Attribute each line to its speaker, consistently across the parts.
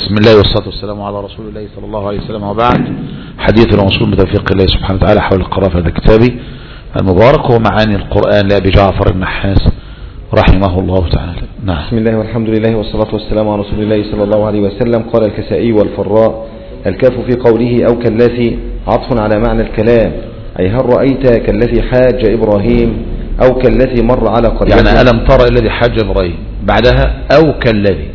Speaker 1: بسم الله والصلاة والسلام على رسول الله صلى الله عليه وسلم، وبعد. حديث الموصول بتوفيق الله سبحانه وتعالى حول القراءة في هذا كتابي المبارك ومعاني القرآن لأبي جعفر النحاس رحمه الله تعالى. نعم.
Speaker 2: بسم الله والحمد لله والصلاة والسلام على رسول الله صلى الله عليه وسلم. قال الكسائي والفراء: الكاف في قوله أو كالذي عطف على معنى الكلام، أي هل رأيت كالذي حاج إبراهيم أو كالذي مر على قرية.
Speaker 1: يعني ألم ترى الذي حاج إبراهيم، بعدها أو كالذي،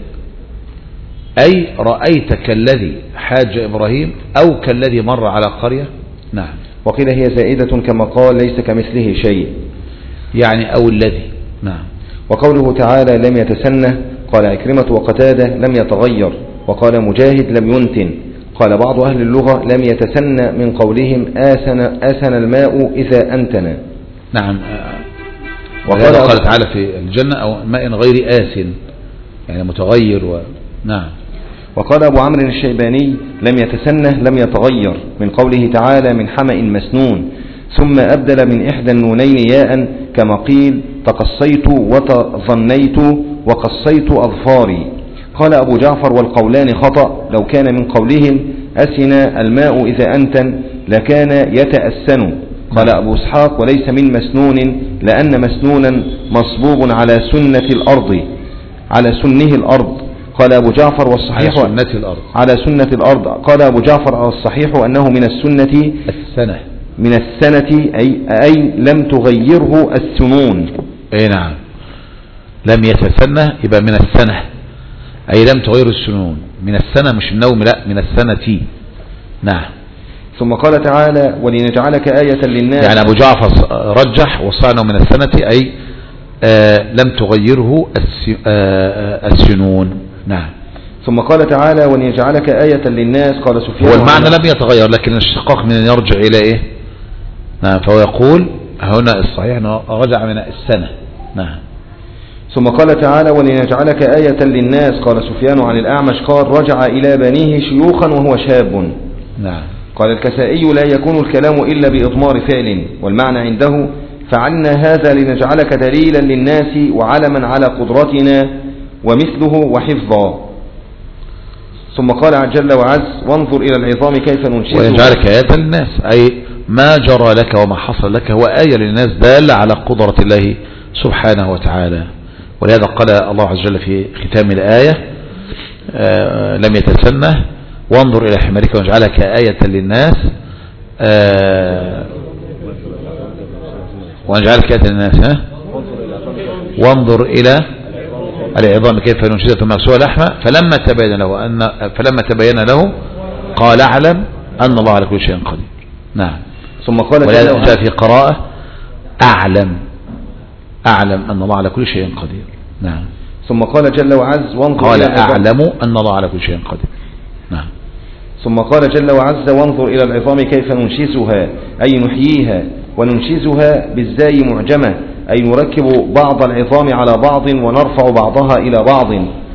Speaker 1: أي رأيت كالذي حاج إبراهيم أو كالذي مر على قرية. نعم.
Speaker 2: وقيل هي زائدة كما قال ليس كمثله شيء،
Speaker 1: يعني أو الذي. نعم.
Speaker 2: وقوله تعالى لم يتسنه، قال عكرمة وقتادة لم يتغير، وقال مجاهد لم ينتن. قال بعض أهل اللغة لم يتسنى من قولهم آسن الماء إذا أنتن.
Speaker 1: نعم. وقال تعالى في الجنة أو ماء غير آسن، يعني متغير نعم.
Speaker 2: وقال أبو عمرو الشيباني لم يتسنه لم يتغير من قوله تعالى من حمأ مسنون، ثم أبدل من إحدى النونين ياء كما قيل تقصيت وتظنيت وقصيت أظفاري. قال أبو جعفر والقولان خطأ، لو كان من قولهم أسن الماء إذا أنتن لكان يتأسن. قال أبو إسحاق وليس من مسنون لأن مسنونا مصبوب على سنة الأرض، على سنه الأرض. قال أبو جعفر والصحيح
Speaker 1: على سنة الأرض،
Speaker 2: على سنة الأرض. قال أبو جعفر الصحيح أنه من السنة
Speaker 1: السنة،
Speaker 2: من السنة أي لم تغيره السنون.
Speaker 1: أي نعم، لم يتسنه يبقى من السنة، أي لم تغير السنون. من السنة مش النوم، لا، من السنة. نعم.
Speaker 2: ثم قال تعالى ولنجعلك آية للناس،
Speaker 1: يعني أبو جعفر رجح وصانه من السنة أي لم تغيره السنون. نعم.
Speaker 2: ثم قال تعالى ولنجعلك آية للناس، قال سفيان
Speaker 1: هو المعنى لم يتغير، لكن الاشتقاق من يرجع إلى إيه؟ نعم. فهو يقول هنا الصحيح أنه رجع من السنة. نعم.
Speaker 2: ثم قال تعالى ولنجعلك آية للناس، قال سفيان عن الأعمش قال رجع إلى بنيه شيوخا وهو شاب.
Speaker 1: نعم.
Speaker 2: قال الكسائي لا يكون الكلام إلا بإضمار فعل، والمعنى عنده فعلنا هذا لنجعلك دليلا للناس وعلما على قدرتنا ومثله وحفظا. ثم قال جل وعز وانظر إلى العظام كيف ننشزها،
Speaker 1: ويجعلك آية للناس، أي ما جرى لك وما حصل لك هو آية للناس دالة على قدرة الله سبحانه وتعالى. ولهذا قال الله عز وجل في ختام الآية لم يتسنه وانظر إلى حمارك ونجعلك آية للناس ونجعلك آية للناس وانظر إلى العظام كيف ننشزها ثم نكسوها لحما فلما تبين له قال اعلم أن الله على كل شيء قدير. نعم.
Speaker 2: ثم قال
Speaker 1: جاء في قراءة أعلم أن الله على كل شيء قدير. نعم.
Speaker 2: ثم قال جل وعز وانظر
Speaker 1: قال أعلم أن الله على كل شيء قدير. نعم.
Speaker 2: ثم قال جل وعز وانظر إلى العظام كيف ننشزها، أي نحييها، وننشزها بالزاي معجمة، أي نركب بعض العظام على بعض ونرفع بعضها إلى بعض.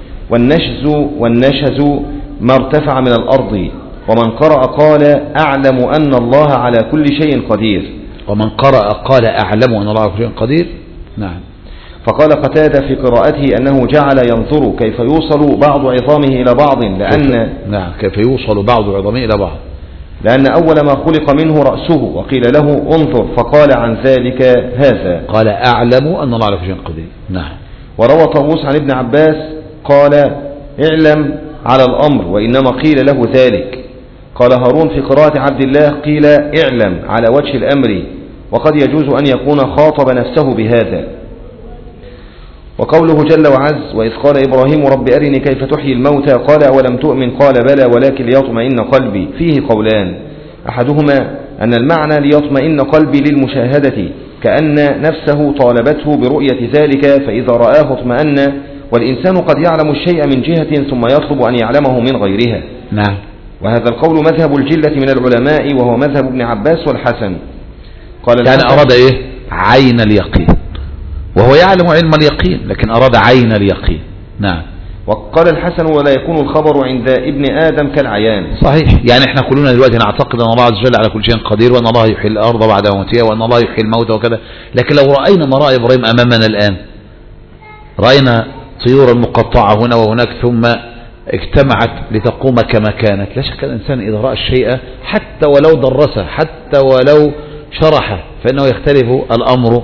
Speaker 2: والنشز ما ارتفع من الأرض. ومن قرأ قال أعلم أن الله على كل شيء قدير.
Speaker 1: ومن قرأ قال أعلم أن الله على كل شيء قدير. نعم.
Speaker 2: فقال قتادة في قراءته أنه جعل ينظر كيف يوصل بعض عظامه إلى بعض،
Speaker 1: نعم، كيف يوصل بعض عظامه إلى بعض،
Speaker 2: لأن أول ما خلق منه رأسه وقيل له انظر فقال عن ذلك هذا،
Speaker 1: قال أعلم أن الله على كل شيء قدير. نعم.
Speaker 2: وروى طاووس عن ابن عباس قال اعلم على الأمر وإنما قيل له ذلك. قال هارون في قراءة عبد الله قيل اعلم على وجه الأمر، وقد يجوز أن يكون خاطب نفسه بهذا. وقوله جل وعز وإذ قال إبراهيم رب أرني كيف تحيي الموتى قال أولم تؤمن قال بلى ولكن ليطمئن قلبي. فيه قولان، أحدهما أن المعنى ليطمئن قلبي للمشاهدة، كأن نفسه طالبته برؤية ذلك فإذا رآه اطمأن، والإنسان قد يعلم الشيء من جهة ثم يطلب أن يعلمه من غيرها.
Speaker 1: نعم.
Speaker 2: وهذا القول مذهب الجلة من العلماء وهو مذهب ابن عباس والحسن. قال
Speaker 1: يعني أراد إيه؟ عين اليقين، وهو يعلم علم اليقين لكن أراد عين اليقين. نعم.
Speaker 2: وقال الحسن ولا يكون الخبر عند ابن آدم كالعيان.
Speaker 1: صحيح. يعني احنا كلنا دلوقتي نعتقد أن الله عز وجل على كل شيء قدير، وأن الله يحيي الأرض بعد موتها، وأن الله يحيي الموت وكذا. لكن لو رأينا ما رأى إبراهيم أمامنا الآن، رأينا طيورا مقطعة هنا وهناك، ثم اجتمعت لتقوم كما كانت. لا شك الإنسان إذا رأى الشيء حتى ولو درسه حتى ولو شرحه فإنه يختلف الأمر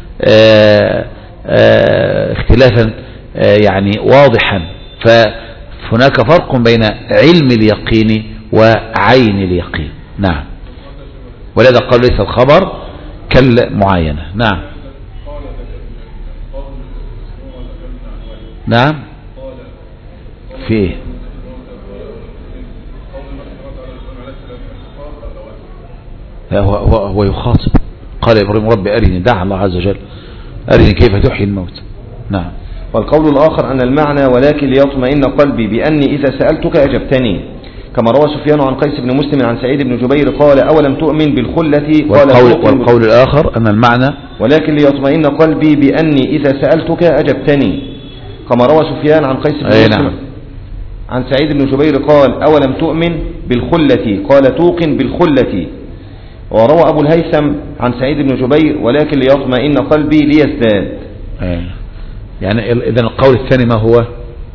Speaker 1: اختلافا يعني واضحا. فهناك فرق بين علم اليقين وعين اليقين. نعم. ولهذا قال ليس الخبر كالمعاينة. نعم. نعم. فيه هو يخاطب. قال إبراهيم رب أرني، دعا الله عز وجل أرني كيف تحيي الموت. نعم.
Speaker 2: والقول الآخر أن المعنى ولكن ليطمئن قلبي بأني إذا سألتك أجبتني، كما روى سفيان عن قيس بن مسلم عن سعيد بن جبير قال أولم تؤمن بالخلة؟
Speaker 1: والقول الآخر أن المعنى
Speaker 2: ولكن ليطمئن قلبي بأني إذا سألتك أجبتني، كما روى سفيان عن قيس بن مسلم
Speaker 1: نعم.
Speaker 2: عن سعيد بن جبير قال أولم تؤمن بالخلة؟ قال توقن بالخلة. وروى أبو الهيثم عن سعيد بن جبير ولكن ليطمئن قلبي ليزداد.
Speaker 1: يعني إذن القول الثاني ما هو؟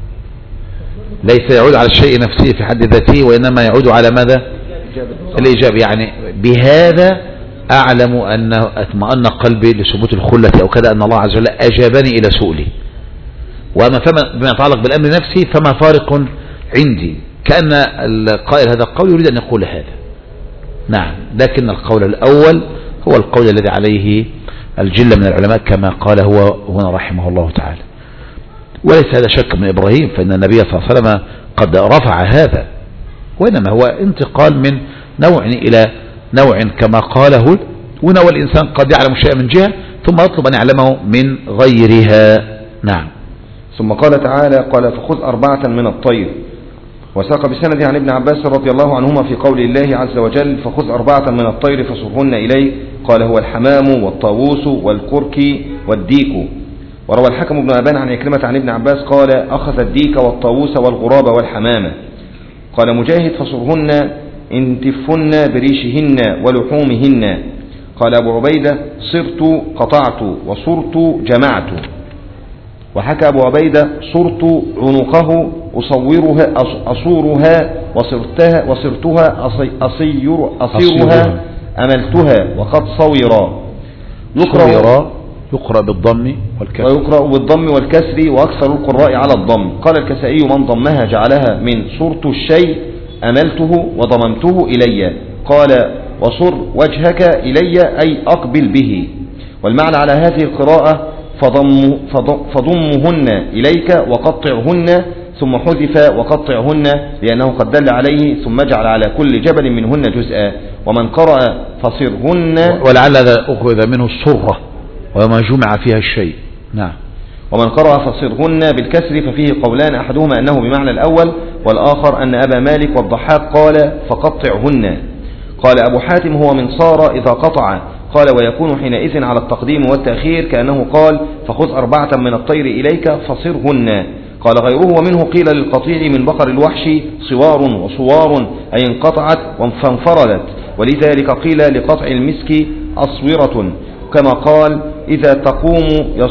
Speaker 1: ليس يعود على الشيء نفسه في حد ذاته وإنما يعود على ماذا؟ الإجابة. يعني بهذا أعلم أن اطمأن قلبي لثبوت الخلة أو كذا أن الله عز وجل أجابني إلى سؤلي. وأما بما يتعلق بالأمر نفسي فما فارق عندي، كأن القائل هذا القول يريد أن يقول هذا. نعم. لكن القول الأول هو القول الذي عليه الجلة من العلماء كما قال هو هنا رحمه الله تعالى. وليس هذا شك من إبراهيم، فإن النبي صلى الله عليه وسلم قد رفع هذا، وإنما هو انتقال من نوع إلى نوع كما قاله هنا. والإنسان قد يعلم شيئا من جهة ثم يطلب أن يعلمه من غيرها. نعم.
Speaker 2: ثم قال تعالى قال فخذ 4 من الطير. وساق بسند عن ابن عباس رضي الله عنهما في قول الله عز وجل فخذ 4 من الطير فصرهن إليه، قال هو الحمام والطاووس والكرك والديك. وروى الحكم بن أبان عن عكرمة عن ابن عباس قال أخذ الديك والطاووس والغراب والحمامة. قال مجاهد فصرهن انتفن بريشهن ولحومهن. قال أبو عبيدة صرت قطعت وصرت جمعت. وحكى أبو عبيدة صرت عنقه أصورها وصرتها أصيرها أملتها وقد صويرا.
Speaker 1: يقرأ بالضم والكسر
Speaker 2: ويقرأ بالضم والكسر وأكثر القراء على الضم. قال الكسائي من ضمها جعلها من صرت الشيء أملته وضممته إلي. قال وصر وجهك إلي أي أقبل به. والمعنى على هذه القراءة فضمهن إليك وقطعهن، ثم حذف وقطعهن لأنه قد دل عليه، ثم اجعل على كل جبل منهن جزءا. ومن قرأ فصرهن
Speaker 1: ولعل هذا أخذ منه الصرة وما جمع فيها الشيء. نعم.
Speaker 2: ومن قرأ فصرهن بالكسر ففيه قولان، أحدهما أنه بمعنى الأول والآخر أن أبا مالك والضحاك قال فقطعهن. قال أبو حاتم هو من صار إذا قطع. قال ويكون حينئذ على التقديم والتأخير كأنه قال فخذ 4 من الطير إليك فصرهن. قال غيره ومنه قيل للقطيع من بقر الوحش صوار وصوار أي انقطعت فانفردت، ولذلك قيل لقطع المسك أصورة، كما قال إذا تقوم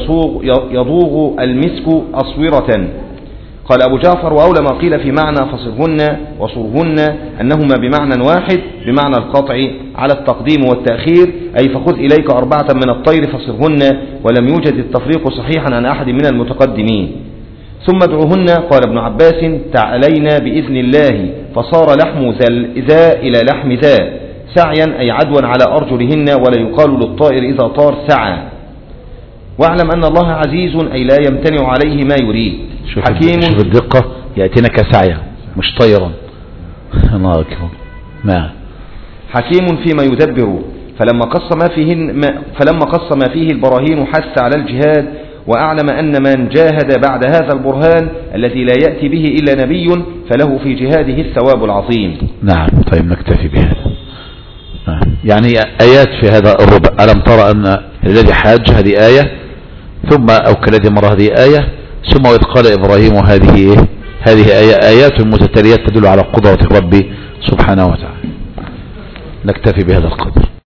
Speaker 2: يضوغ المسك أصورة. قال أبو جعفر وأولى ما قيل في معنى فصرهن وصرهن أنهما بمعنى واحد بمعنى القطع على التقديم والتأخير، أي فخذ إليك 4 من الطير فصرهن، ولم يوجد التفريق صحيحا عن أحد من المتقدمين. ثم ادعوهن قال ابن عباس تعالينا بإذن الله، فصار لحم ذا إلى لحم ذا سعيا أي عدوا على أرجلهن، ولا يقال للطائر إذا طار سعى. واعلم أن الله عزيز أي لا يمتنع عليه ما يريد.
Speaker 1: حكيم. شوف الدقة، يأتينا كسعيا مش طيرا. الله أكبر. نعم.
Speaker 2: حكيم فيما يدبر. فلما قص ما فيه البراهين حث على الجهاد، وأعلم أن من جاهد بعد هذا البرهان الذي لا يأتي به إلا نبي فله في جهاده الثواب العظيم.
Speaker 1: نعم. طيب نكتفي بهذا. يعني آيات في هذا الربع. ألم ترى أن الذي حاج هذه آية، ثم أو كالذي مر هذه آية، ثم إذ قال إبراهيم هذه آيات متتاليات تدل على قدرة ربي سبحانه وتعالى. نكتفي بهذا القدر.